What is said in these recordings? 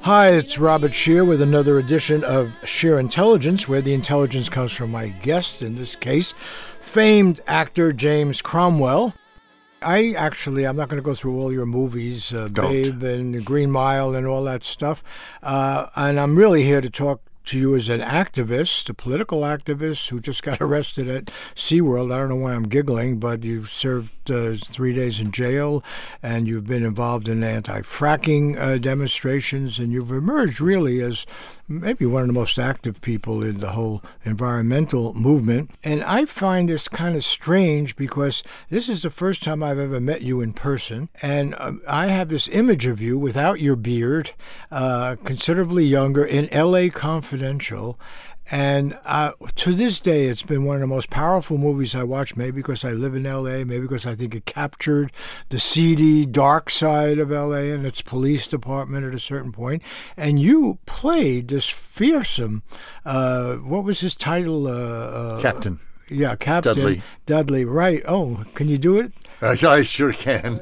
Hi, it's Robert Scheer with another edition of Scheer Intelligence, where the intelligence comes from my guest, in this case, famed actor James Cromwell. I'm not going to go through all your movies, Babe and The Green Mile and all that stuff, and I'm really here to talk to you as an activist, a political activist who just got arrested at SeaWorld. I don't know why I'm giggling, but you've served 3 days in jail, and you've been involved in anti-fracking demonstrations, and you've emerged really as maybe one of the most active people in the whole environmental movement. And I find this kind of strange because this is the first time I've ever met you in person, and I have this image of you without your beard, considerably younger, in L.A. Confidential. And to this day, it's been one of the most powerful movies I watched, maybe because I live in L.A., maybe because I think it captured the seedy, dark side of L.A. and its police department at a certain point. And you played this fearsome, what was his title? Captain. Yeah, Captain. Dudley, right. Oh, can you do it? I sure can.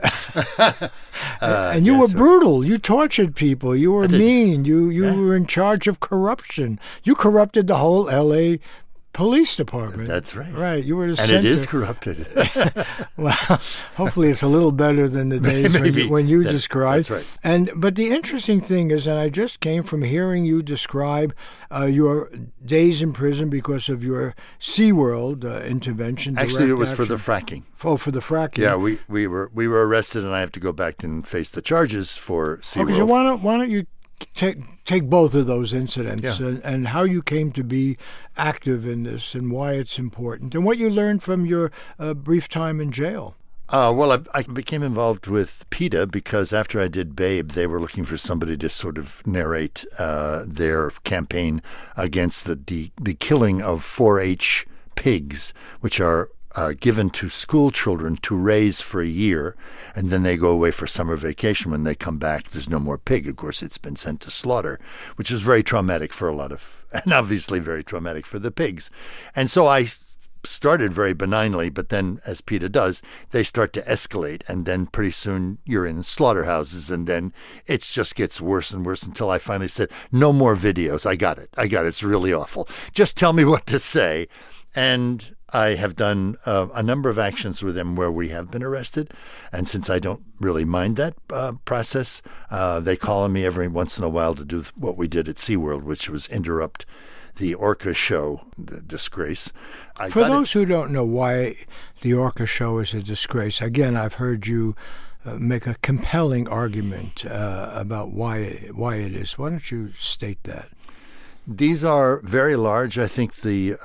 And you were brutal. You tortured people. You were mean. You were in charge of corruption. You corrupted the whole L.A. police department. That's right. Right. You were the center. And it is corrupted. Well, hopefully it's a little better than the days when you described. That's right. But the interesting thing is, and I just came from hearing you describe your days in prison because of your SeaWorld intervention. Actually, it was for the fracking. Oh, for the fracking. Yeah, we were arrested, and I have to go back and face the charges for SeaWorld. Okay, so why don't you take both of those incidents and how you came to be active in this and why it's important and what you learned from your brief time in jail. Well, I became involved with PETA because after I did Babe, they were looking for somebody to sort of narrate their campaign against the killing of 4-H pigs, which are given to school children to raise for a year, and then they go away for summer vacation. When they come back, there's no more pig. Of course, it's been sent to slaughter, which is very traumatic for and obviously very traumatic for the pigs. And so I started very benignly, but then, as PETA does, they start to escalate, and then pretty soon you're in slaughterhouses, and then it just gets worse and worse until I finally said, no more videos. I got it. It's really awful. Just tell me what to say. And I have done a number of actions with them where we have been arrested. And since I don't really mind that process, they call on me every once in a while to do what we did at SeaWorld, which was interrupt the orca show, the disgrace. For those who don't know why the orca show is a disgrace, again, I've heard you make a compelling argument about why it is. Why don't you state that? These are very large. I think the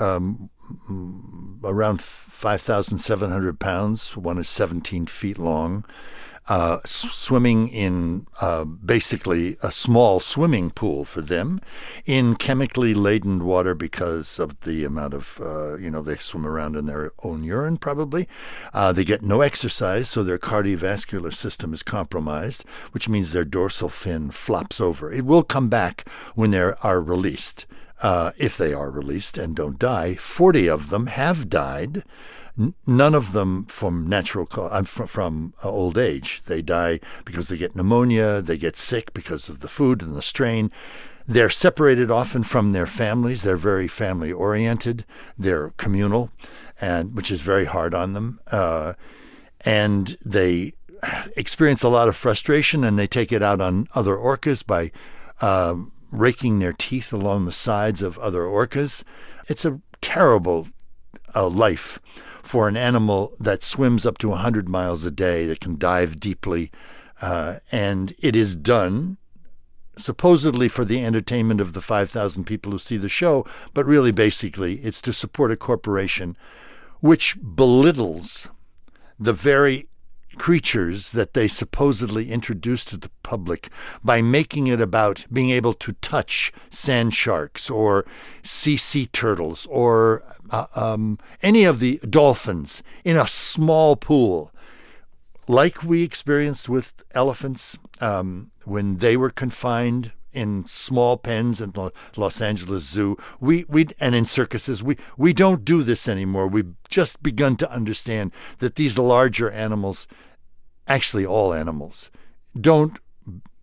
around 5,700 pounds. One is 17 feet long, swimming in basically a small swimming pool for them in chemically laden water because of the amount of, they swim around in their own urine probably. They get no exercise, so their cardiovascular system is compromised, which means their dorsal fin flops over. It will come back when they are released. If they are released and don't die. 40 of them have died. None of them from from old age. They die because they get pneumonia, they get sick because of the food and the strain. They're separated often from their families. They're very family-oriented. They're communal, which is very hard on them. And they experience a lot of frustration, and they take it out on other orcas by raking their teeth along the sides of other orcas. It's a terrible life for an animal that swims up to 100 miles a day, that can dive deeply, and it is done supposedly for the entertainment of the 5,000 people who see the show, but really basically it's to support a corporation which belittles the very creatures that they supposedly introduced to the public by making it about being able to touch sand sharks or sea turtles or any of the dolphins in a small pool, like we experienced with elephants when they were confined in small pens in the Los Angeles Zoo, and in circuses. We don't do this anymore. We've just begun to understand that these larger animals, actually all animals, don't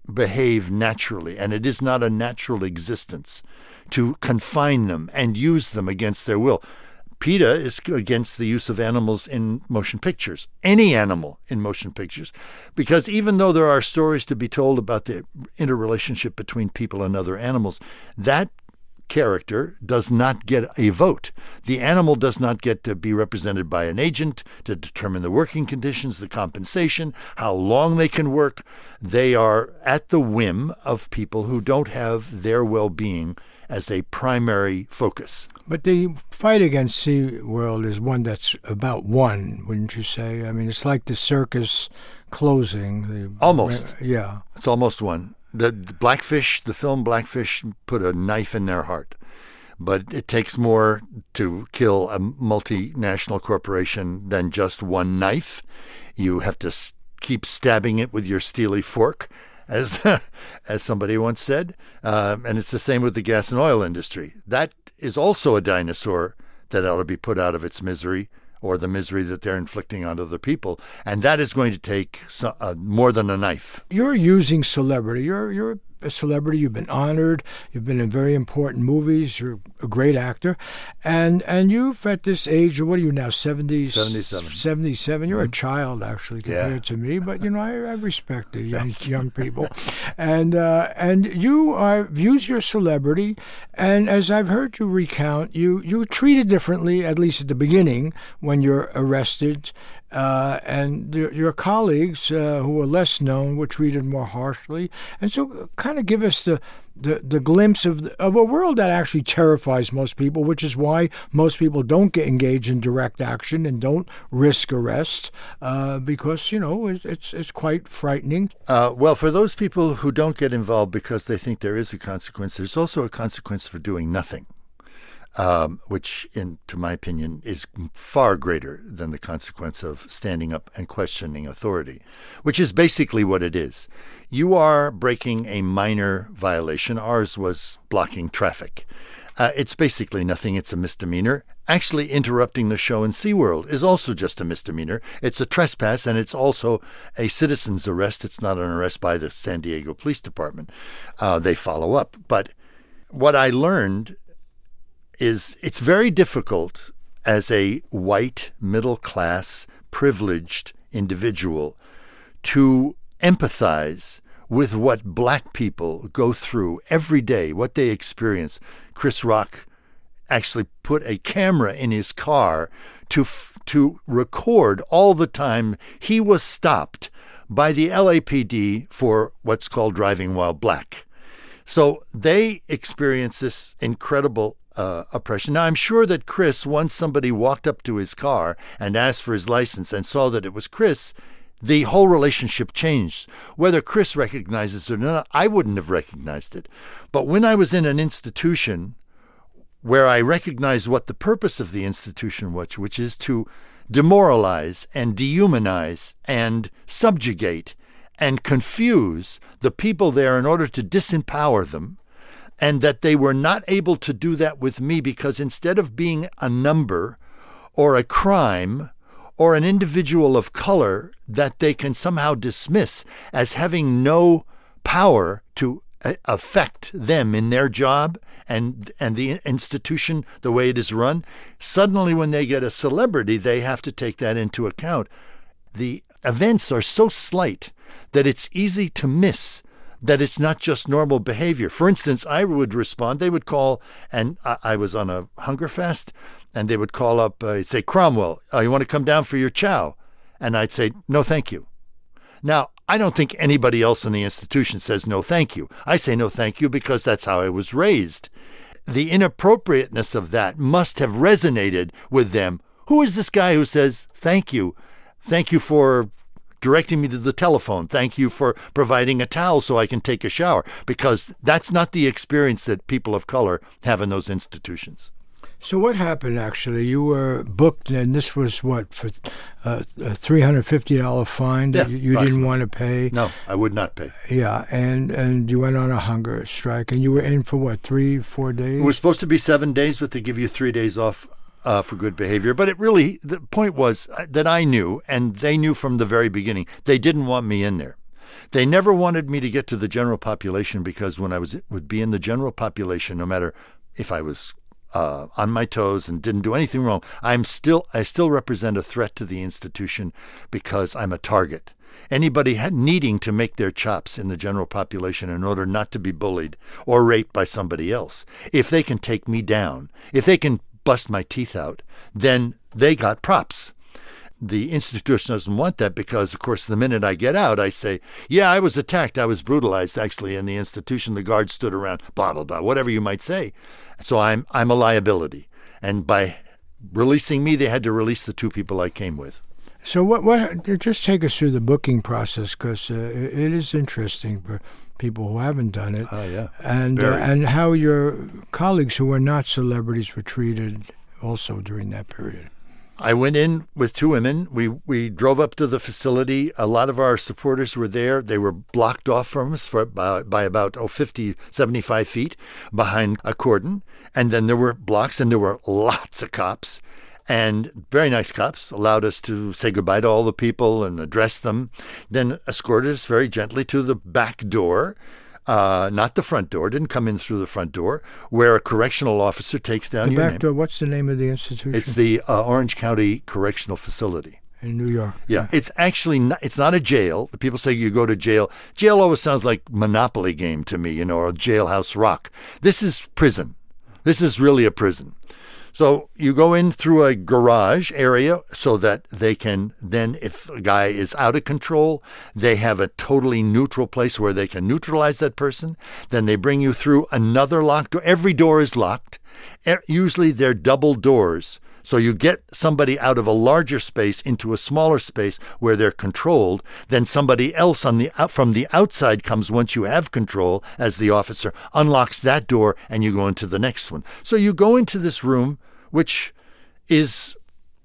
behave naturally, and it is not a natural existence to confine them and use them against their will. PETA is against the use of animals in motion pictures, any animal in motion pictures, because even though there are stories to be told about the interrelationship between people and other animals, that character does not get a vote. The animal does not get to be represented by an agent to determine the working conditions, the compensation, how long they can work. They are at the whim of people who don't have their well-being as a primary focus. But the fight against SeaWorld is one that's about one, wouldn't you say? I mean, it's like the circus closing. Almost. Yeah. It's almost one. The Blackfish, the film Blackfish, put a knife in their heart. But it takes more to kill a multinational corporation than just one knife. You have to keep stabbing it with your steely fork, as somebody once said. And it's the same with the gas and oil industry. That is also a dinosaur that ought to be put out of its misery, or the misery that they're inflicting on other people. And that is going to take more than a knife. You're using celebrity. You're a celebrity. You've been honored. You've been in very important movies. You're a great actor. And you've, at this age, what are you now, 70? 77. 77. You're a child, actually, compared to me. But, I respect the young people. And you've used your celebrity. And as I've heard you recount, you treated differently, at least at the beginning, when you're arrested. And your colleagues who were less known were treated more harshly. And so kind of give us the glimpse of a world that actually terrifies most people, which is why most people don't get engaged in direct action and don't risk arrest, because, it's quite frightening. Well, for those people who don't get involved because they think there is a consequence, there's also a consequence for doing nothing. Which, to my opinion, is far greater than the consequence of standing up and questioning authority, which is basically what it is. You are breaking a minor violation. Ours was blocking traffic. It's basically nothing. It's a misdemeanor. Actually, interrupting the show in SeaWorld is also just a misdemeanor. It's a trespass, and it's also a citizen's arrest. It's not an arrest by the San Diego Police Department. They follow up. But what I learned is it's very difficult as a white, middle-class, privileged individual to empathize with what black people go through every day, what they experience. Chris Rock actually put a camera in his car to record all the time he was stopped by the LAPD for what's called driving while black. So they experience this incredible oppression. Now, I'm sure that Chris, once somebody walked up to his car and asked for his license and saw that it was Chris, the whole relationship changed. Whether Chris recognizes it or not, I wouldn't have recognized it. But when I was in an institution where I recognized what the purpose of the institution was, which is to demoralize and dehumanize and subjugate and confuse the people there in order to disempower them, and that they were not able to do that with me because instead of being a number or a crime or an individual of color that they can somehow dismiss as having no power to affect them in their job and the institution the way it is run, suddenly when they get a celebrity, they have to take that into account. The events are so slight that it's easy to miss that it's not just normal behavior. For instance, I would respond, they would call, and I was on a hunger fast, and they would call up, say, Cromwell, you want to come down for your chow? And I'd say, no, thank you. Now, I don't think anybody else in the institution says no, thank you. I say no, thank you because that's how I was raised. The inappropriateness of that must have resonated with them. Who is this guy who says, thank you? Thank you for directing me to the telephone. Thank you for providing a towel so I can take a shower, because that's not the experience that people of color have in those institutions. So what happened, actually? You were booked, and this was what, for a $350 fine that you didn't want to pay? No, I would not pay. Yeah, and you went on a hunger strike, and you were in for what, 3-4 days? It was supposed to be 7 days, but they give you 3 days off for good behavior. But it really, the point was that I knew, and they knew from the very beginning, they didn't want me in there. They never wanted me to get to the general population because when I would be in the general population, no matter if I was on my toes and didn't do anything wrong, I still represent a threat to the institution because I'm a target. Anybody needing to make their chops in the general population in order not to be bullied or raped by somebody else, if they can take me down, if they can bust my teeth out, then they got props. The institution doesn't want that because, of course, the minute I get out, I say, yeah, I was attacked. I was brutalized, actually, in the institution. The guards stood around, blah, blah, blah, whatever you might say. So I'm a liability. And by releasing me, they had to release the two people I came with. So what? Just take us through the booking process, because it is interesting for people who haven't done it. Oh, yeah. And how your colleagues who were not celebrities were treated also during that period. I went in with two women. We drove up to the facility. A lot of our supporters were there. They were blocked off from us by about 50, 75 feet behind a cordon. And then there were blocks, and there were lots of cops. And very nice cops allowed us to say goodbye to all the people and address them, then escorted us very gently to the back door, not the front door, didn't come in through the front door, where a correctional officer takes down your name. The back door, what's the name of the institution? It's the Orange County Correctional Facility. In New York. Yeah, it's actually it's not a jail. People say you go to jail. Jail always sounds like Monopoly game to me, or Jailhouse Rock. This is prison. This is really a prison. So you go in through a garage area so that they can then, if a guy is out of control, they have a totally neutral place where they can neutralize that person. Then they bring you through another locked door. Every door is locked. Usually they're double doors. So you get somebody out of a larger space into a smaller space where they're controlled. Then somebody else from the outside comes once you have control as the officer, unlocks that door, and you go into the next one. So you go into this room, which is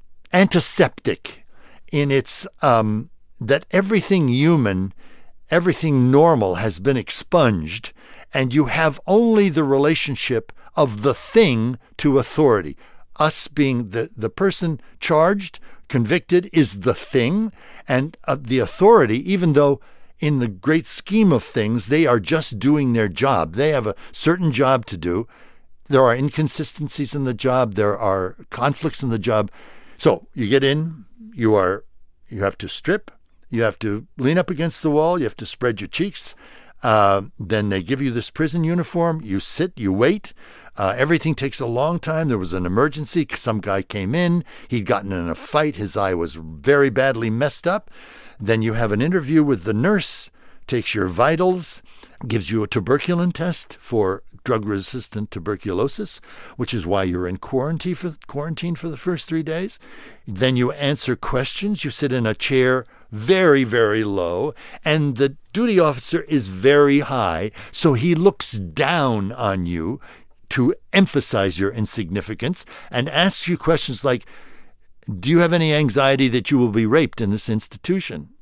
antiseptic in its that everything human, everything normal has been expunged, and you have only the relationship of the thing to authority. Us being the person charged, convicted, is the thing, and the authority, even though in the great scheme of things, they are just doing their job. They have a certain job to do. There are inconsistencies in the job. There are conflicts in the job. So you get in, you have to strip, you have to lean up against the wall, you have to spread your cheeks. Then they give you this prison uniform. You sit, you wait. Everything takes a long time. There was an emergency. Some guy came in. He'd gotten in a fight. His eye was very badly messed up. Then you have an interview with the nurse, takes your vitals, gives you a tuberculin test for drug-resistant tuberculosis, which is why you're in quarantine for the first 3 days. Then you answer questions. You sit in a chair very, very low, and the duty officer is very high, so he looks down on you to emphasize your insignificance and asks you questions like, do you have any anxiety that you will be raped in this institution?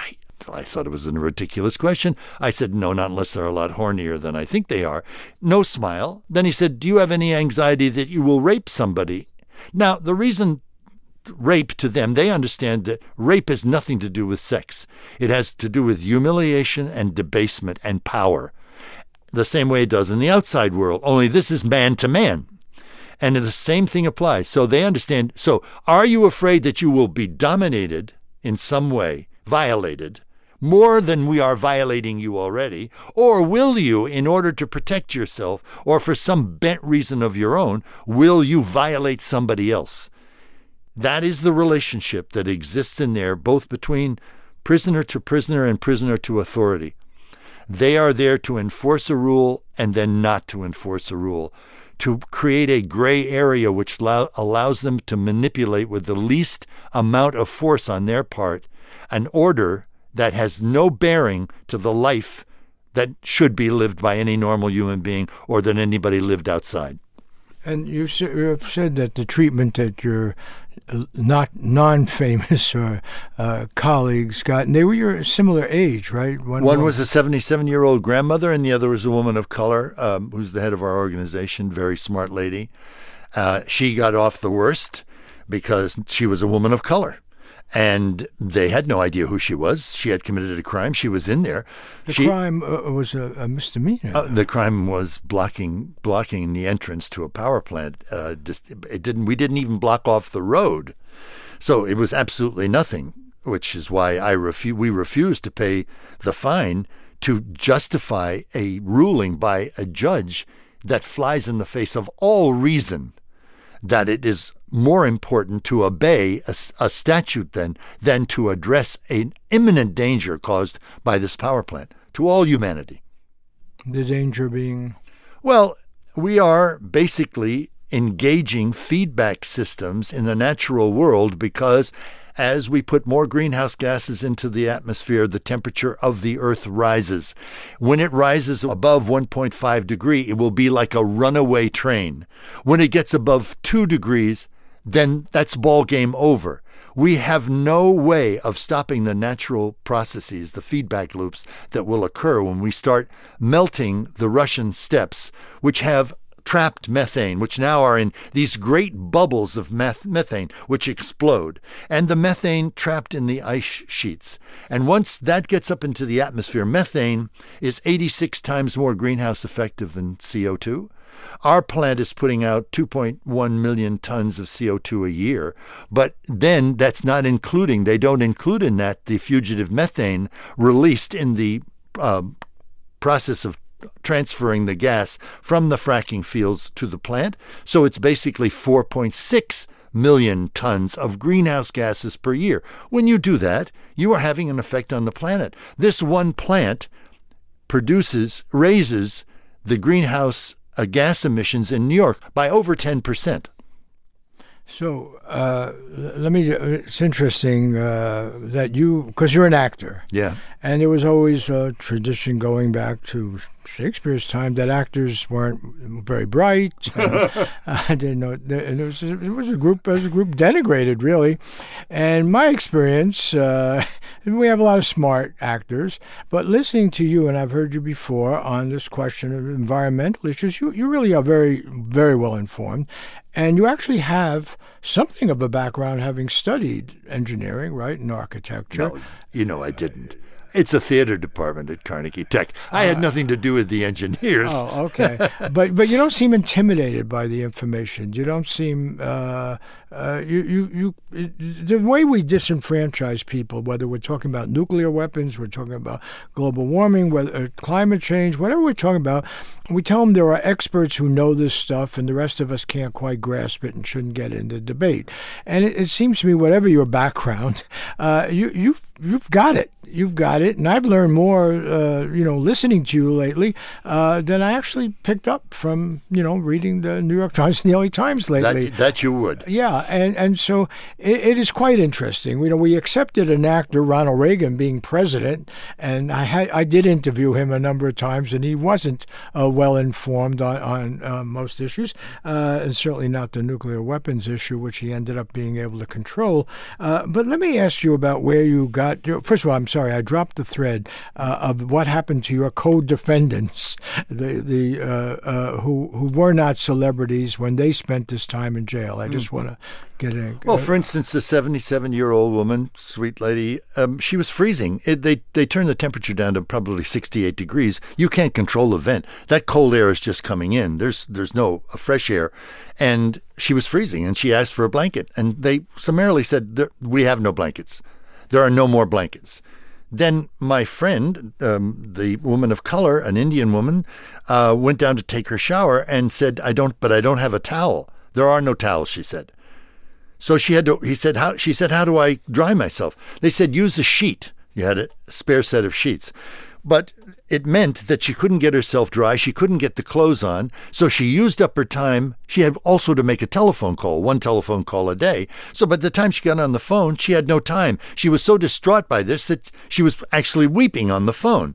I thought it was a ridiculous question. I said, no, not unless they're a lot hornier than I think they are. No smile. Then he said, do you have any anxiety that you will rape somebody? Now, the reason rape to them, they understand that rape has nothing to do with sex. It has to do with humiliation and debasement and power, the same way it does in the outside world, only this is man to man. And the same thing applies. So they understand. So are you afraid that you will be dominated in some way, violated, more than we are violating you already? Or will you, in order to protect yourself, or for some bent reason of your own, will you violate somebody else? That is the relationship that exists in there, both between prisoner to prisoner and prisoner to authority. They are there to enforce a rule and then not to enforce a rule, to create a gray area which allows them to manipulate with the least amount of force on their part an order that has no bearing to the life that should be lived by any normal human being or that anybody lived outside. And you've said that the treatment that your not non-famous or colleagues got, and they were your similar age, right? One was a 77-year-old grandmother, and the other was a woman of color who's the head of our organization, very smart lady. She got off the worst because she was a woman of color. And they had no idea who she was. She had committed a crime. She was in there. The crime was a misdemeanor. The crime was blocking the entrance to a power plant. We didn't even block off the road. So it was absolutely nothing, which is why we refused to pay the fine to justify a ruling by a judge that flies in the face of all reason that it is more important to obey a statute than to address an imminent danger caused by this power plant to all humanity. The danger being? Well, we are basically engaging feedback systems in the natural world because as we put more greenhouse gases into the atmosphere, the temperature of the Earth rises. When it rises above 1.5 degrees, it will be like a runaway train. When it gets above 2 degrees, then that's ball game over. We have no way of stopping the natural processes, the feedback loops that will occur when we start melting the Russian steppes, which have trapped methane, which now are in these great bubbles of methane, which explode, and the methane trapped in the ice sheets. And once that gets up into the atmosphere, methane is 86 times more greenhouse effective than CO2. Our plant is putting out 2.1 million tons of CO2 a year, but then that's not including, they don't include in that the fugitive methane released in the process of transferring the gas from the fracking fields to the plant. So it's basically 4.6 million tons of greenhouse gases per year. When you do that, you are having an effect on the planet. This one plant raises the greenhouse gas emissions in New York by over 10%. So it's interesting that because you're an actor. Yeah. And there was always a tradition going back to Shakespeare's time that actors weren't very bright. I didn't know. And it was a group denigrated, really. And my experience, we have a lot of smart actors, but listening to you, and I've heard you before on this question of environmental issues, you really are very, very well informed. And you actually have something of a background having studied engineering, right, and architecture. No, I didn't. It's a theater department at Carnegie Tech. I had nothing to do with the engineers. Oh, okay. But you don't seem intimidated by the information. You don't seem the way we disenfranchise people, whether we're talking about nuclear weapons, we're talking about global warming, whether climate change, whatever we're talking about, we tell them there are experts who know this stuff, and the rest of us can't quite grasp it and shouldn't get into debate. And it seems to me, whatever your background, you've got it. You've got it, and I've learned more, listening to you lately than I actually picked up from, reading the New York Times and the LA Times lately. That you would. Yeah, and so it is quite interesting. We accepted an actor, Ronald Reagan, being president, and I did interview him a number of times, and he wasn't well informed on most issues, and certainly not the nuclear weapons issue, which he ended up being able to control. But let me ask you about where you got. First of all, I'm sorry, I dropped the thread of what happened to your co-defendants, who were not celebrities when they spent this time in jail. I just want to get in. Well, for instance, the 77-year-old woman, sweet lady, she was freezing. They turned the temperature down to probably 68 degrees. You can't control the vent. That cold air is just coming in. There's no fresh air. And she was freezing, and she asked for a blanket. And they summarily said, we have no blankets. There are no more blankets. Then my friend, the woman of color, an Indian woman, went down to take her shower and said, I don't have a towel. There are no towels, she said. So she said, how do I dry myself? They said, use a sheet. You had a spare set of sheets. But it meant that she couldn't get herself dry. She couldn't get the clothes on. So she used up her time. She had also to make a telephone call, one telephone call a day. So by the time she got on the phone, she had no time. She was so distraught by this that she was actually weeping on the phone.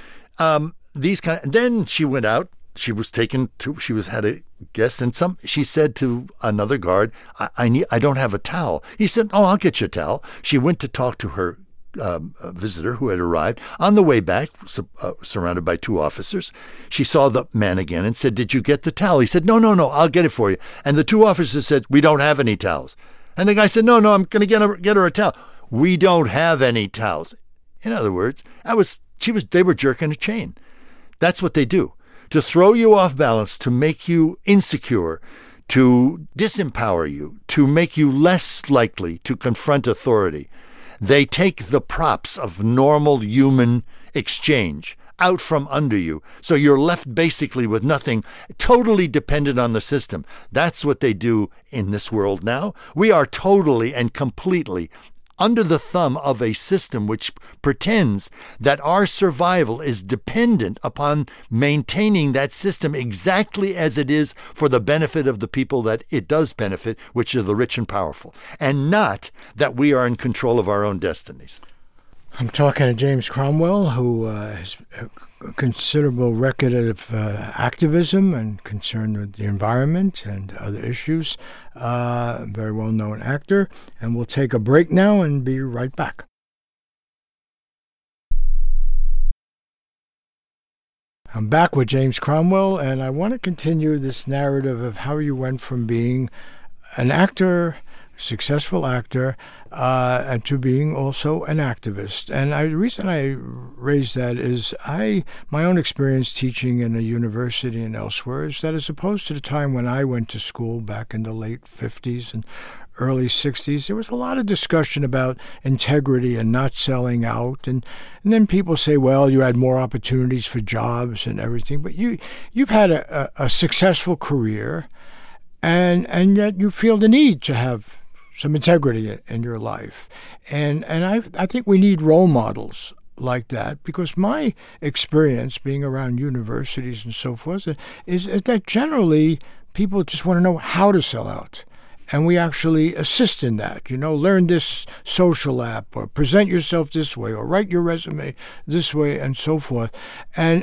Then she went out. She had a guest, and she said to another guard, I don't have a towel. He said, oh, I'll get you a towel. She went to talk to her visitor who had arrived. On the way back, surrounded by two officers, she saw the man again and said, did you get the towel? He said, no, I'll get it for you. And the two officers said, we don't have any towels. And the guy said, no, I'm going to get her a towel. We don't have any towels. In other words, they were jerking a chain. That's what they do. To throw you off balance, to make you insecure, to disempower you, to make you less likely to confront authority. They take the props of normal human exchange out from under you, so you're left basically with nothing, totally dependent on the system. That's what they do in this world now. We are totally and completely under the thumb of a system which pretends that our survival is dependent upon maintaining that system exactly as it is for the benefit of the people that it does benefit, which are the rich and powerful, and not that we are in control of our own destinies. I'm talking to James Cromwell, who has a considerable record of activism and concern with the environment and other issues. Very well-known actor. And we'll take a break now and be right back. I'm back with James Cromwell, and I want to continue this narrative of how you went from being an actor, successful actor, and to being also an activist. And the reason I raise that is my own experience teaching in a university and elsewhere is that as opposed to the time when I went to school back in the late 50s and early 60s, there was a lot of discussion about integrity and not selling out. And then people say, well, you had more opportunities for jobs and everything. But you've had a successful career, and yet you feel the need to have some integrity in your life. And I think we need role models like that, because my experience being around universities and so forth is that generally people just want to know how to sell out. And we actually assist in that, learn this social app, or present yourself this way, or write your resume this way, and so forth. And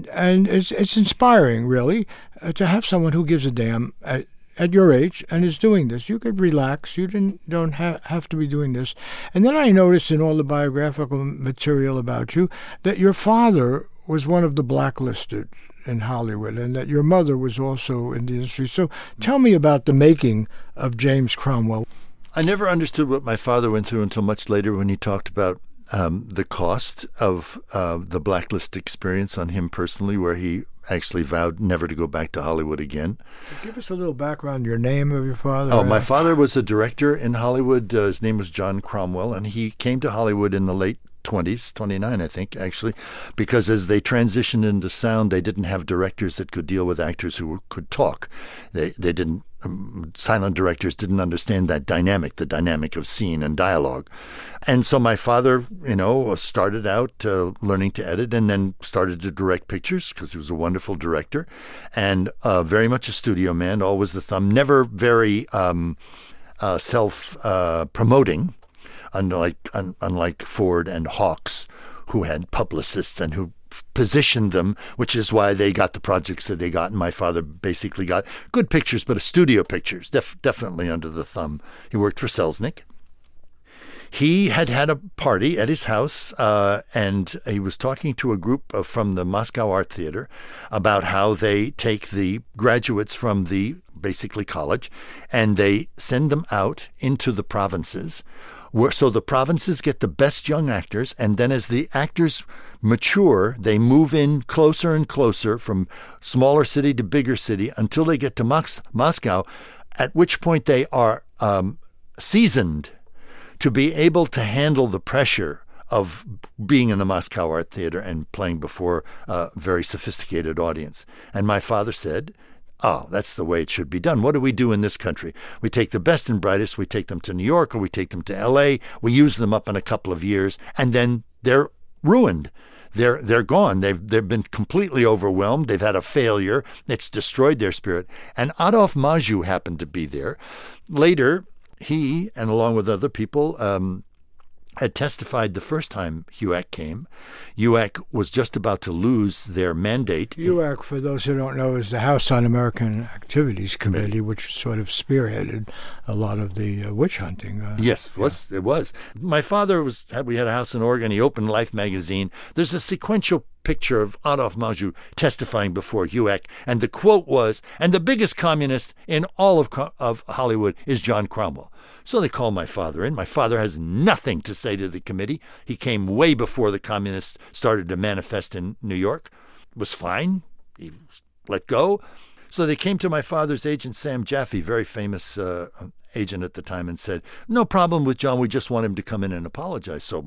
it's inspiring, really, to have someone who gives a damn at your age and is doing this. You could relax. You don't have to be doing this. And then I noticed in all the biographical material about you that your father was one of the blacklisted in Hollywood, and that your mother was also in the industry. So tell me about the making of James Cromwell. I never understood what my father went through until much later, when he talked about the cost of the blacklist experience on him personally, where he actually vowed never to go back to Hollywood again. Give us a little background, your name of your father. Oh, my father was a director in Hollywood. His name was John Cromwell, and he came to Hollywood in the late 20s, 29, I think, actually, because as they transitioned into sound, they didn't have directors that could deal with actors who could talk. They didn't. Silent directors didn't understand that dynamic, the dynamic of scene and dialogue. And so my father, started out learning to edit, and then started to direct pictures, because he was a wonderful director, and very much a studio man, always the thumb, never very self-promoting, unlike Ford and Hawks, who had publicists and who positioned them, which is why they got the projects that they got. And my father basically got good pictures, but studio pictures, definitely under the thumb. He worked for Selznick. He had a party at his house, and he was talking to a group from the Moscow Art Theater about how they take the graduates from the basically college, and they send them out into the provinces, so the provinces get the best young actors, and then as the actors mature, they move in closer and closer from smaller city to bigger city until they get to Moscow, at which point they are seasoned to be able to handle the pressure of being in the Moscow Art Theater and playing before a very sophisticated audience. And my father said, oh, that's the way it should be done. What do we do in this country? We take the best and brightest, we take them to New York, or we take them to L.A., we use them up in a couple of years, and then they're ruined. They're gone. They've been completely overwhelmed. They've had a failure. It's destroyed their spirit. And Adolphe Maju happened to be there. Later, he, and along with other people, had testified the first time HUAC came. HUAC was just about to lose their mandate. HUAC, for those who don't know, is the House Un-American Activities Committee, which sort of spearheaded a lot of the witch hunting. Yes, it was. My father we had a house in Oregon. He opened Life magazine. There's a sequential picture of Adolphe Menjou testifying before HUAC, and the quote was, "And the biggest communist in all of Hollywood is John Cromwell." So they call my father in. My father has nothing to say to the committee. He came way before the communists started to manifest in New York. It was fine. He was let go. So they came to my father's agent, Sam Jaffe, very famous agent at the time, and said, "No problem with John. We just want him to come in and apologize." So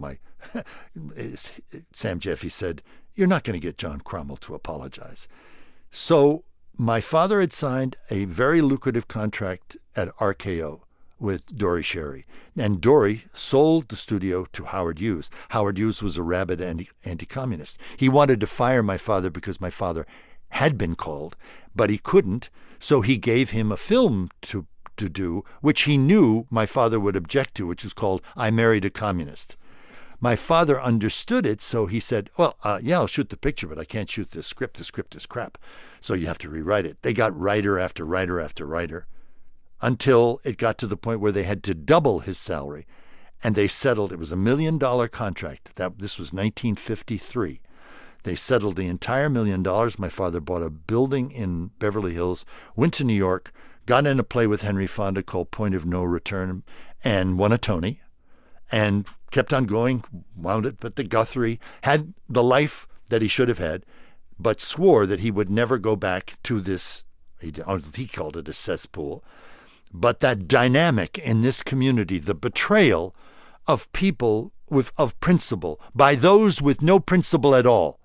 Sam Jaffe said, "You're not going to get John Cromwell to apologize." So my father had signed a very lucrative contract at RKO with Dory Sherry. And Dory sold the studio to Howard Hughes. Howard Hughes was a rabid anti-communist. He wanted to fire my father because my father had been called, but he couldn't, so he gave him a film to do, which he knew my father would object to, which was called I Married a Communist. My father understood it, so he said, "Well, yeah, I'll shoot the picture, but I can't shoot the script. The script is crap, so you have to rewrite it." They got writer after writer after writer, until it got to the point where they had to double his salary. And they settled. It was $1 million contract. This was 1953. They settled the entire $1 million. My father bought a building in Beverly Hills, went to New York, got in a play with Henry Fonda called Point of No Return, and won a Tony, and kept on going, wound it. But the Guthrie had the life that he should have had, but swore that he would never go back to this, he called it a cesspool. But that dynamic in this community, the betrayal of people of principle by those with no principle at all,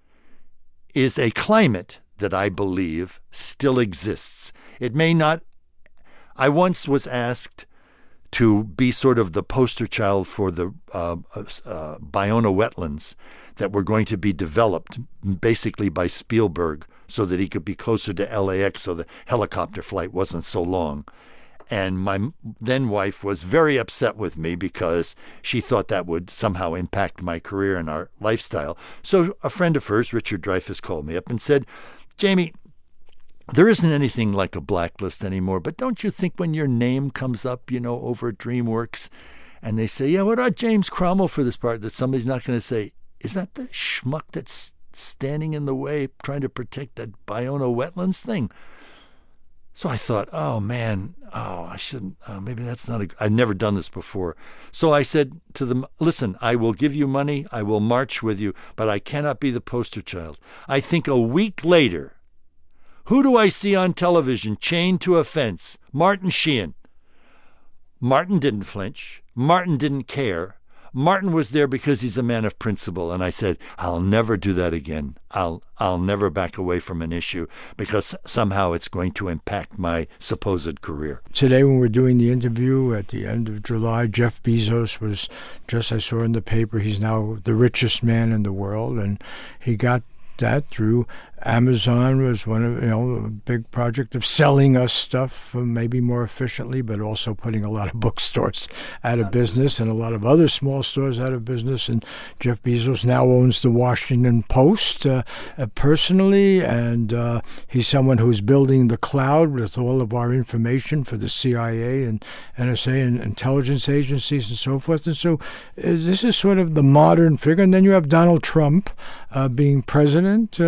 is a climate that I believe still exists. It may not. I once was asked to be sort of the poster child for the Baiona wetlands that were going to be developed basically by Spielberg so that he could be closer to LAX so the helicopter flight wasn't so long. And my then wife was very upset with me because she thought that would somehow impact my career and our lifestyle. So a friend of hers, Richard Dreyfuss, called me up and said, "Jamie, there isn't anything like a blacklist anymore, but don't you think when your name comes up, over at DreamWorks, and they say, 'Yeah, what about James Cromwell for this part?' that somebody's not going to say, 'Is that the schmuck that's standing in the way trying to protect that Baiona wetlands thing?'" So I thought, I shouldn't, maybe that's not I've never done this before. So I said to them, "Listen, I will give you money, I will march with you, but I cannot be the poster child." I think a week later, who do I see on television chained to a fence? Martin Sheehan. Martin didn't flinch. Martin didn't care. Martin was there because he's a man of principle. And I said, I'll never do that again. I'll never back away from an issue because somehow it's going to impact my supposed career. Today when we're doing the interview at the end of July, Jeff Bezos was, just I saw in the paper, he's now the richest man in the world. And he got that through Amazon. Was one of, a big project of selling us stuff maybe more efficiently, but also putting a lot of bookstores out of business and a lot of other small stores out of business. And Jeff Bezos now owns the Washington Post personally, and he's someone who's building the cloud with all of our information for the CIA and NSA and intelligence agencies and so forth. And so this is sort of the modern figure. And then you have Donald Trump being president.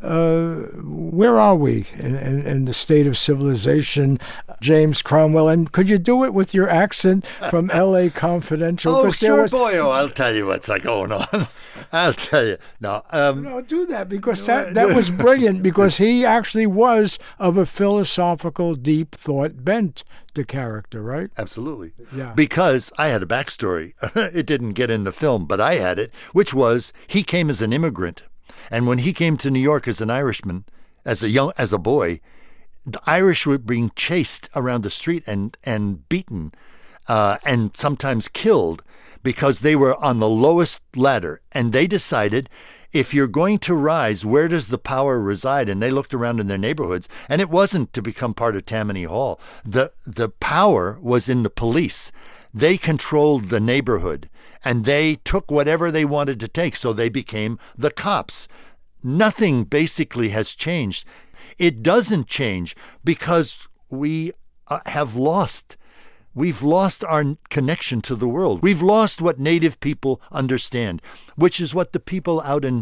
Where are we in the state of civilization, James Cromwell? And could you do it with your accent from L.A. Confidential? Oh, sure, boyo. I'll tell you what's going on. I'll tell you. No, do that, because that was brilliant, because he actually was of a philosophical, deep thought bent, the character, right? Absolutely. Yeah. Because I had a backstory. It didn't get in the film, but I had it, which was he came as an immigrant. And when he came to New York as an Irishman, as a boy, the Irish were being chased around the street and beaten and sometimes killed because they were on the lowest ladder. And they decided, if you're going to rise, where does the power reside? And they looked around in their neighborhoods, and it wasn't to become part of Tammany Hall. The power was in the police. They controlled the neighborhood, and they took whatever they wanted to take, so they became the cops. Nothing basically has changed. It doesn't change because we have lost. We've lost our connection to the world. We've lost what native people understand, which is what the people out in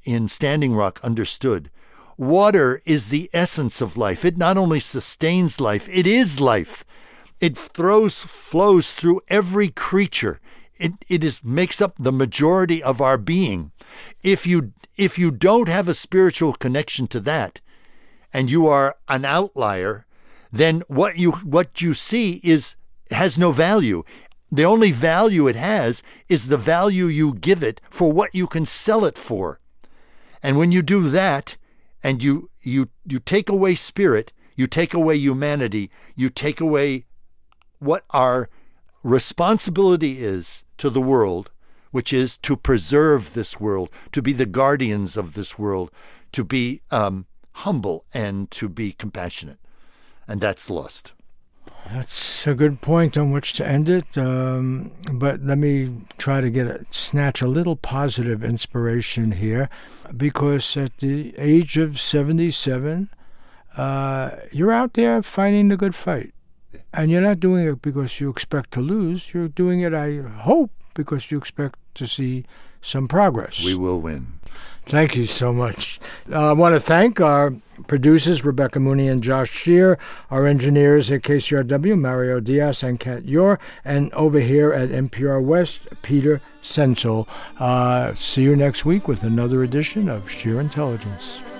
in Standing Rock understood. Water is the essence of life. It not only sustains life, it is life. It flows through every creature. It makes up the majority of our being. If you don't have a spiritual connection to that, and you are an outlier, then what you see has no value. The only value it has is the value you give it for what you can sell it for. And when you do that, and you take away spirit, you take away humanity, you take away what our responsibility is to the world, which is to preserve this world, to be the guardians of this world, to be humble and to be compassionate. And that's lost. That's a good point on which to end it. But let me try to snatch a little positive inspiration here, because at the age of 77, you're out there fighting the good fight. And you're not doing it because you expect to lose. You're doing it, I hope, because you expect to see some progress. We will win. Thank you so much. I want to thank our producers, Rebecca Mooney and Josh Shear, our engineers at KCRW, Mario Diaz and Kat Yor, and over here at NPR West, Peter Sensel. See you next week with another edition of Sheer Intelligence.